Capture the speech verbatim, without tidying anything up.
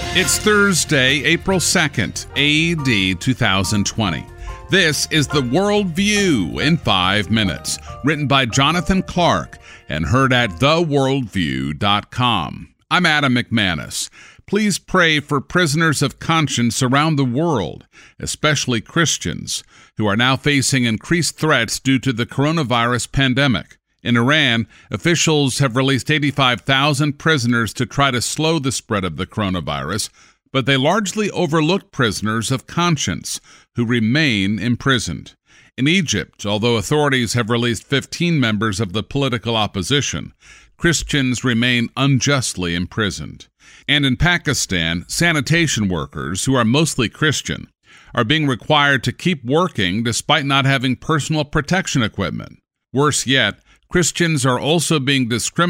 It's Thursday, April second, A D two thousand twenty. This is the World View in five minutes, written by Jonathan Clark and heard at the world view dot com. I'm Adam McManus. Please pray for prisoners of conscience around the world, especially Christians, who are now facing increased threats due to the coronavirus pandemic. In Iran, officials have released eighty-five thousand prisoners to try to slow the spread of the coronavirus, but they largely overlooked prisoners of conscience who remain imprisoned. In Egypt, although authorities have released fifteen members of the political opposition, Christians remain unjustly imprisoned. And in Pakistan, sanitation workers, who are mostly Christian, are being required to keep working despite not having personal protection equipment. Worse yet, Christians are also being discriminated